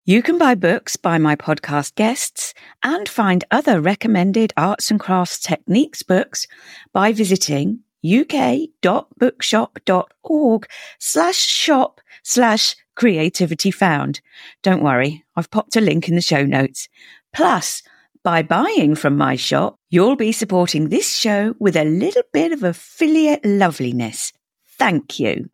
You can buy books by my podcast guests and find other recommended arts and crafts techniques books by visiting uk.bookshop.org/shop/creativityfound. Don't worry, I've popped a link in the show notes. Plus, by buying from my shop, you'll be supporting this show with a little bit of affiliate loveliness. Thank you.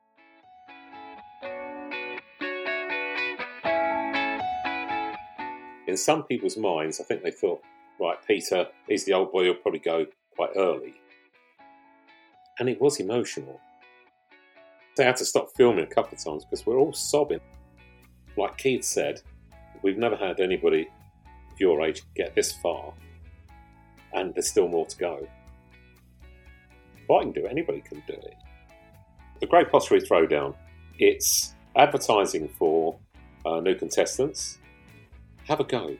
In some people's minds, I think they thought, right, Peter, he's the old boy, he'll probably go quite early. And it was emotional. They had to stop filming a couple of times because we're all sobbing. Like Keith said, we've never had anybody of your age get this far, and there's still more to go. If I can do it, anybody can do it. The Great Pottery Throwdown, it's advertising for new contestants. Have a go.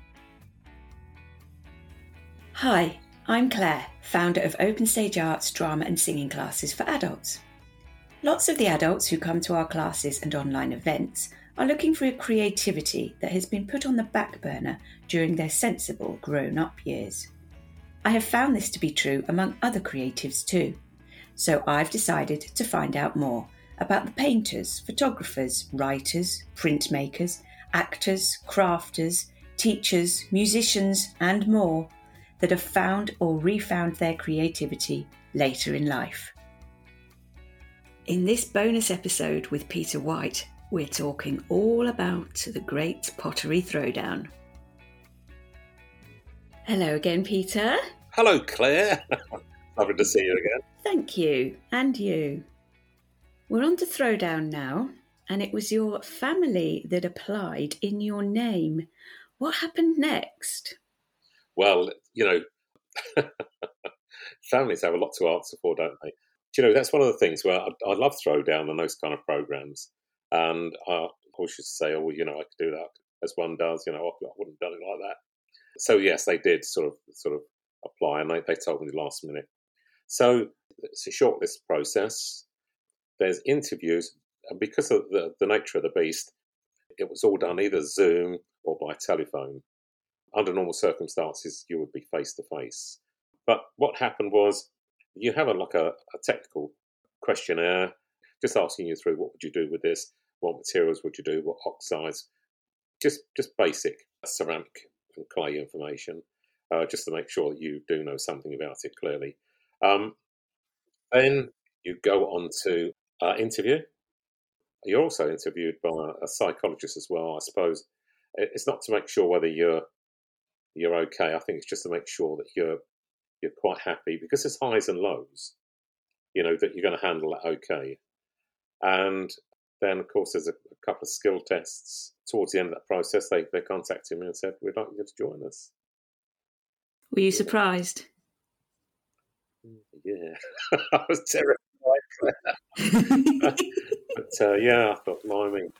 Hi, I'm Claire, founder of Open Stage Arts drama and singing classes for adults. Lots of the adults who come to our classes and online events are looking for a creativity that has been put on the back burner during their sensible grown-up years. I have found this to be true among other creatives too, so I've decided to find out more about the painters, photographers, writers, printmakers, actors, crafters, teachers, musicians, and more that have found or refound their creativity later in life. In this bonus episode with Peter White, we're talking all about the Great Pottery Throwdown. Hello again, Peter. Hello, Claire. Lovely to see you again. Thank you, and you. We're on to Throwdown now, and it was your family that applied in your name. What happened next? Well, families have a lot to answer for, don't they? That's one of the things where I love Throwdown and those kind of programs. And I always used to say, I could do that as one does. I wouldn't have done it like that. So yes, they did sort of apply, and they told me the last minute. So it's a shortlist process. There's interviews, and because of the nature of the beast, it was all done either Zoom or by telephone. Under normal circumstances, you would be face to face. But what happened was, you have a technical questionnaire, just asking you through what would you do with this, what materials would you do, what oxides, just basic ceramic and clay information, just to make sure that you do know something about it clearly. Then you go on to interview. You're also interviewed by a psychologist as well, I suppose. It's not to make sure whether you're okay. I think it's just to make sure that you're quite happy, because there's highs and lows, that you're going to handle it okay. And then, of course, there's a couple of skill tests. Towards the end of that process, they contacted me and said, we'd like you to join us. Were you surprised? Yeah, I was terrified. But I thought, blimey.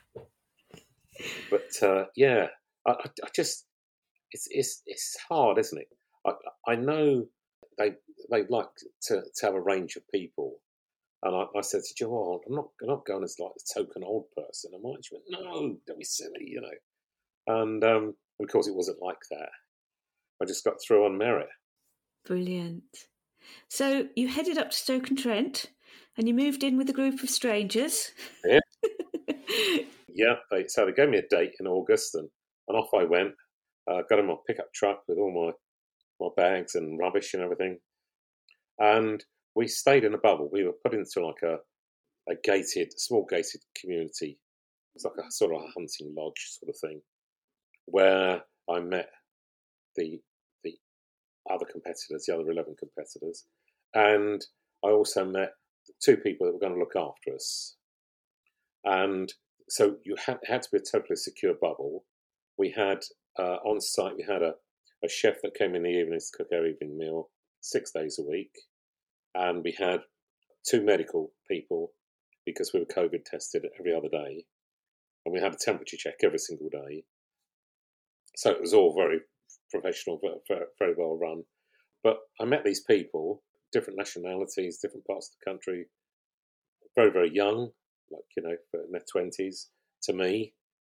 But I just, it's hard, isn't it? I know they like to have a range of people, and I said to Joel, I'm not going as like the token old person, am I? She went, no, don't be silly, And of course, it wasn't like that. I just got through on merit. Brilliant. So you headed up to Stoke-on-Trent, and you moved in with a group of strangers. Yeah. Yeah. So they gave me a date in August, and off I went. Got in my pickup truck with all my bags and rubbish and everything. And we stayed in a bubble. We were put into like a small gated community. It's like a sort of a hunting lodge sort of thing, where I met the other competitors, the other 11 competitors. And I also met 2 people that were going to look after us. And so you had to be a totally secure bubble. We had on site, we had a chef that came in the evenings to cook our evening meal 6 days a week. And we had 2 medical people, because we were COVID tested every other day. And we had a temperature check every single day. So it was all very professional, very well run. But I met these people, different nationalities, different parts of the country, very, very young, like, in their 20s to me.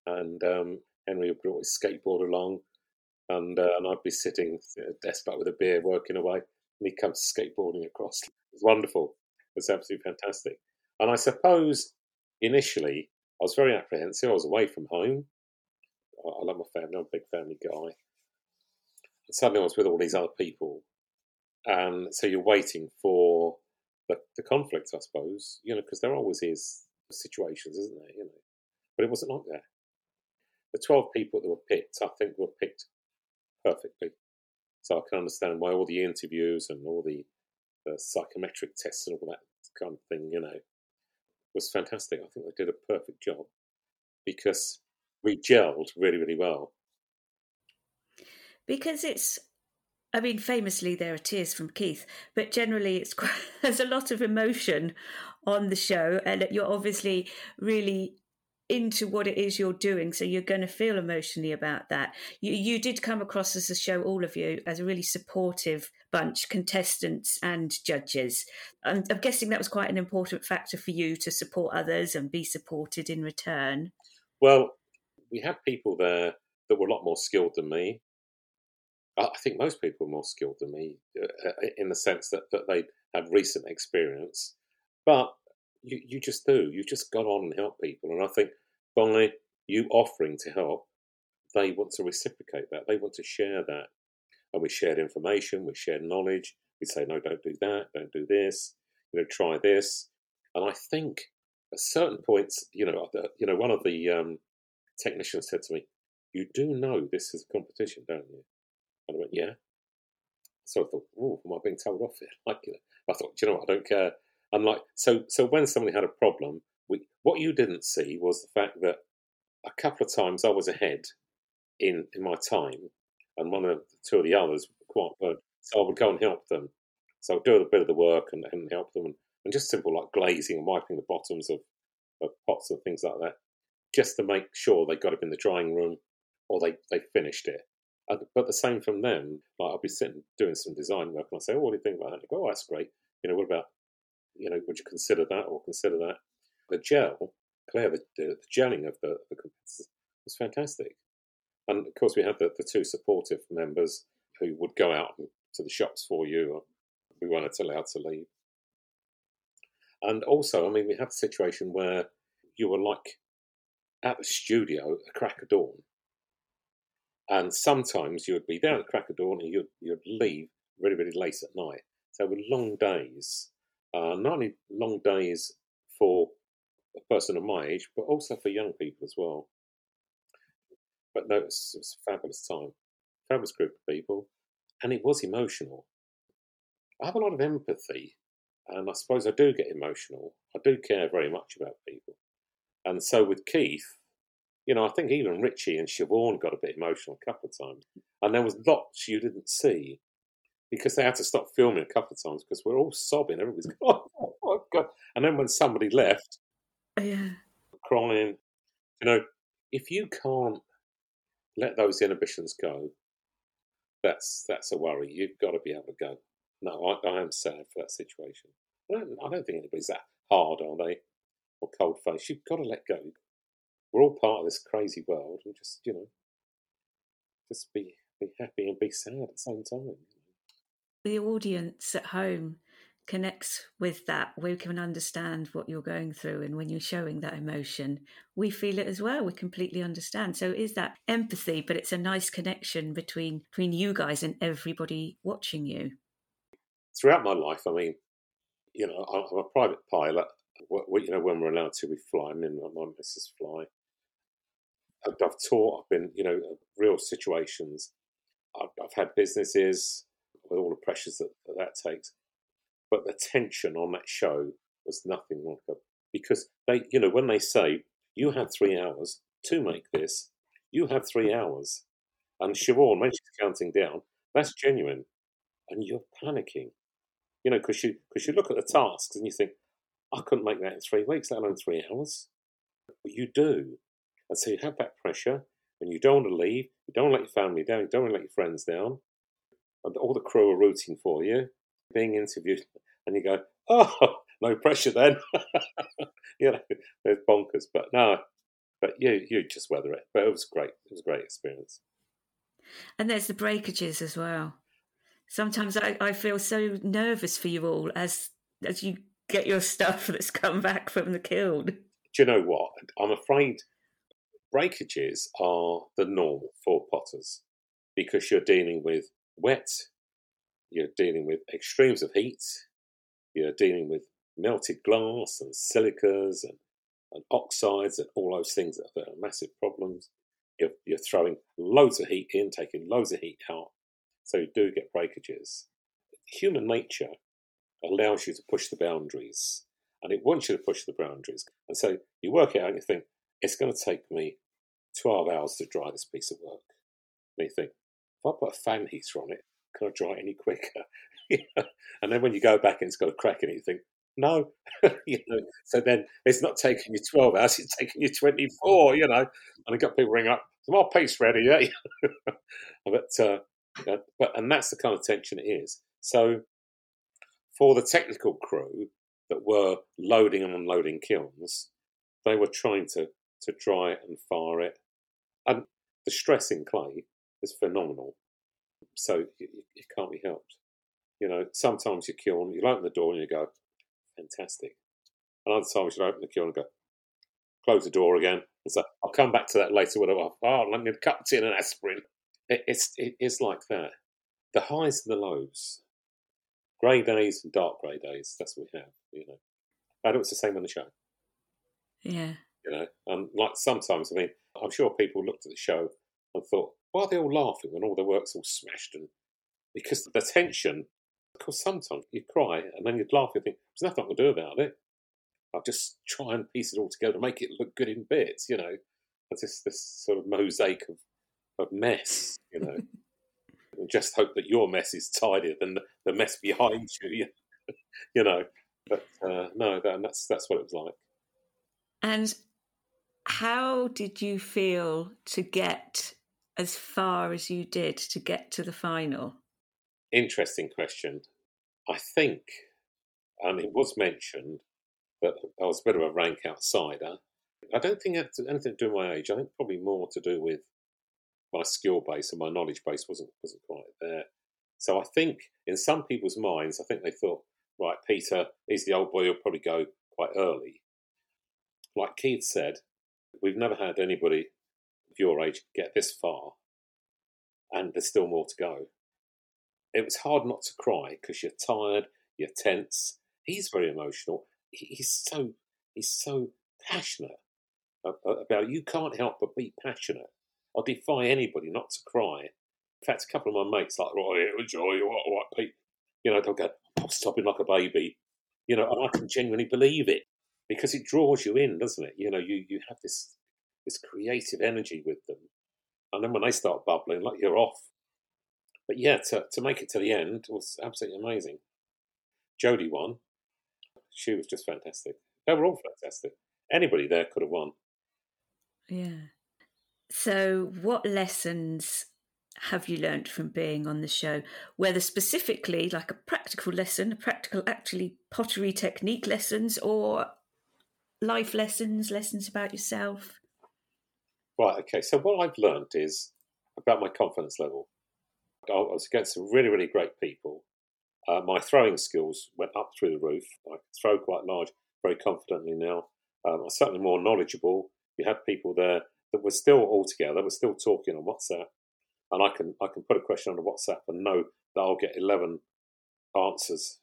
and Henry would brought his skateboard along, and I'd be sitting at a desk back with a beer, working away, and he'd come skateboarding across. It was wonderful. It was absolutely fantastic. And I suppose initially I was very apprehensive. I was away from home. I love my family. I'm a big family guy. And suddenly I was with all these other people, and so you're waiting for the conflict, I suppose, because there always is situations, isn't there? But it wasn't like that. The 12 people that were picked, I think, were picked perfectly. So I can understand why all the interviews and all the psychometric tests and all that kind of thing, was fantastic. I think they did a perfect job because we gelled really, really well. Because famously there are tears from Keith, but generally there's a lot of emotion on the show, and you're obviously really into what it is you're doing, so you're going to feel emotionally about that. You did come across as a show, all of you, as a really supportive bunch, contestants and judges. I'm guessing that was quite an important factor for you to support others and be supported in return. Well, we had people there that were a lot more skilled than me. I think most people are more skilled than me in the sense that they had recent experience. But you just do. You just got on and help people. And I think by you offering to help, they want to reciprocate that. They want to share that. And we shared information. We shared knowledge. We say, no, don't do that. Don't do this. Try this. And I think at certain points, one of the technicians said to me, you do know this is a competition, don't you? And I went, yeah. So I thought, oh, am I being told off here? I thought, do you know what? I don't care. I'm like, so when somebody had a problem, what you didn't see was the fact that a couple of times I was ahead in my time, and two of the others were quite good. So I would go and help them. So I'd do a bit of the work and help them, and just simple like glazing and wiping the bottoms of pots and things like that, just to make sure they got it in the drying room or they finished it. But the same from them. Like I'll be sitting doing some design work, and I say, "Oh, what do you think about that?" And they go, "Oh, that's great. What about, would you consider that or consider that?" The gel, Claire, the gelling of the competitors was fantastic. And of course, we had the two supportive members who would go out to the shops for you, or we weren't allowed to leave. And also, we had a situation where you were like at the studio at crack of dawn. And sometimes you would be there at the crack of dawn and you'd leave really, really late at night. So with long days, not only long days for a person of my age, but also for young people as well. But no, it was a fabulous time, fabulous group of people, and it was emotional. I have a lot of empathy, and I suppose I do get emotional. I do care very much about people. And so with Keith, I think even Richie and Siobhan got a bit emotional a couple of times. And there was lots you didn't see because they had to stop filming a couple of times because we're all sobbing. Everybody's going, oh my God. And then when somebody left, crying, if you can't let those inhibitions go, that's a worry. You've got to be able to go. No, I am sad for that situation. I don't think anybody's that hard, are they? Or cold-faced. You've got to let go. We're all part of this crazy world, and just just be happy and be sad at the same time. The audience at home connects with that. We can understand what you're going through, and when you're showing that emotion, we feel it as well. We completely understand. So it is that empathy, but it's a nice connection between you guys and everybody watching you. Throughout my life, I'm a private pilot. When we're allowed to, we fly. My missus fly. I've taught. I've been, real situations. I've had businesses with all the pressures that takes. But the tension on that show was nothing like that. Because they, when they say, you had 3 hours to make this, you had 3 hours. And Siobhan, when she's counting down, that's genuine. And you're panicking. Because you look at the tasks and you think, I couldn't make that in 3 weeks, let alone 3 hours. But you do. And so you have that pressure, and you don't want to leave, you don't want to let your family down, you don't want to let your friends down. And all the crew are rooting for you, being interviewed, and you go, oh, no pressure then. It's bonkers. But no, But you just weather it. But it was great. It was a great experience. And there's the breakages as well. Sometimes I feel so nervous for you all as you get your stuff that's come back from the kiln. Do you know what? I'm afraid breakages are the norm for potters because you're dealing with wet, you're dealing with extremes of heat, you're dealing with melted glass and silicas and oxides and all those things that are massive problems. You're throwing loads of heat in, taking loads of heat out. So you do get breakages. Human nature allows you to push the boundaries, and it wants you to push the boundaries. And so you work it out and you think, it's going to take me 12 hours to dry this piece of work. And you think, if I put a fan heater on it, can I dry it any quicker? And then when you go back and it's got a crack in it, you think, no. So then it's not taking you 12 hours, it's taking you 24, And I got people ring up, is my piece ready? Yeah. And that's the kind of tension it is. So for the technical crew that were loading and unloading kilns, they were trying to dry it and fire it. And the stress in clay is phenomenal. So it can't be helped. Sometimes you kiln, you'll open the door and you go, fantastic. And other times you'll open the kiln and go, close the door again. And so I'll come back to that later. Let me cut tin and aspirin. It's like that. The highs and the lows. Grey days and dark grey days. That's what we have, And it was the same on the show. Yeah. And like sometimes, I'm sure people looked at the show and thought, why are they all laughing when all their work's all smashed? And because the tension, because sometimes you cry and then you'd laugh and think, there's nothing I can do about it. I'll just try and piece it all together and make it look good in bits, It's this sort of mosaic of mess, And just hope that your mess is tidier than the mess behind you, But no, that's what it was like. And how did you feel to get as far as you did to get to the final? Interesting question. I think, and it was mentioned, that I was a bit of a rank outsider. I don't think it had anything to do with my age. I think probably more to do with my skill base and my knowledge base wasn't quite there. So I think in some people's minds, I think they thought, right, Peter, he's the old boy, he'll probably go quite early. Like Keith said, we've never had anybody of your age get this far, and there's still more to go. It was hard not to cry because you're tired, you're tense. He's very emotional. He's so passionate about. You can't help but be passionate. I defy anybody not to cry. In fact, a couple of my mates like, Joy, what, Pete? They'll go, I'm stopping like a baby. And I can genuinely believe it because it draws you in, doesn't it? You have this creative energy with them. And then when they start bubbling, like you're off. But yeah, to make it to the end was absolutely amazing. Jodie won. She was just fantastic. They were all fantastic. Anybody there could have won. Yeah. So what lessons have you learnt from being on the show? Whether specifically like a practical lesson, actually pottery technique lessons, or life lessons about yourself? Right, okay. So what I've learnt is about my confidence level. I was against some really, really great people. My throwing skills went up through the roof. I can throw quite large, very confidently now. I'm certainly more knowledgeable. You had people there that were still all together, we're still talking on WhatsApp, and I can put a question on the WhatsApp and know that I'll get 11 answers.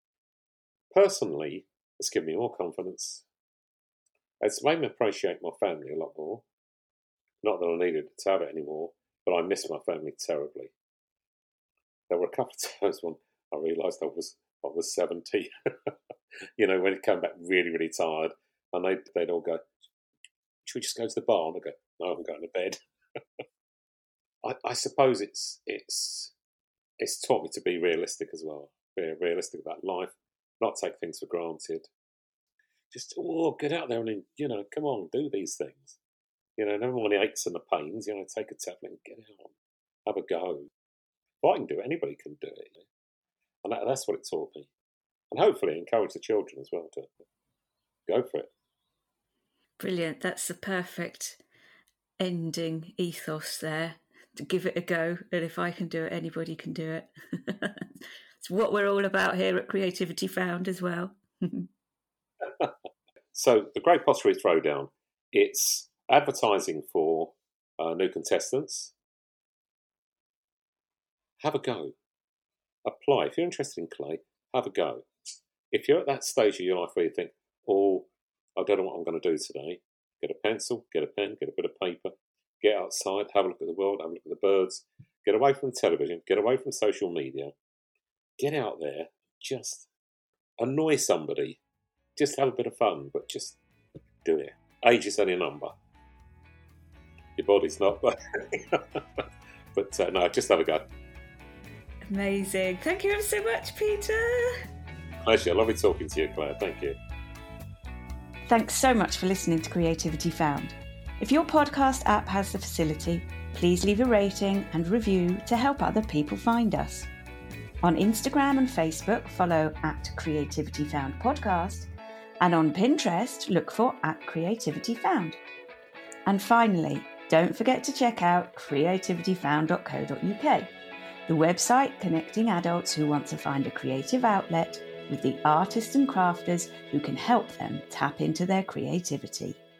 Personally, it's given me more confidence. It's made me appreciate my family a lot more. Not that I needed to have it anymore, but I miss my family terribly. There were a couple of times when I realised I was 70. When it came back really, really tired, and they'd all go, should we just go to the bar? And I go, no, I'm going to bed. I suppose it's taught me to be realistic as well. Be realistic about life, not take things for granted. Just get out there and come on, do these things. Never mind the aches and the pains. Take a tablet and get out, have a go. If I can do it, anybody can do it. And that's what it taught me. And hopefully encourage the children as well to go for it. Brilliant. That's the perfect ending ethos there. To give it a go, and if I can do it, anybody can do it. It's what we're all about here at Creativity Found as well. So the Great Pottery Throwdown, it's advertising for new contestants. Have a go. Apply. If you're interested in clay, have a go. If you're at that stage of your life where you think, oh, I don't know what I'm going to do today, get a pencil, get a pen, get a bit of paper, get outside, have a look at the world, have a look at the birds, get away from the television, get away from social media, get out there, just annoy somebody, just have a bit of fun, but just do it. Age is only a number. Your body's not, but no, just have a go. Amazing. Thank you ever so much, Peter. Pleasure. Lovely talking to you, Claire. Thank you. Thanks so much for listening to Creativity Found. If your podcast app has the facility, please leave a rating and review to help other people find us. On Instagram and Facebook, follow @CreativityFoundPodcast, and on Pinterest, look for @CreativityFound. And finally, don't forget to check out creativityfound.co.uk, the website connecting adults who want to find a creative outlet with the artists and crafters who can help them tap into their creativity.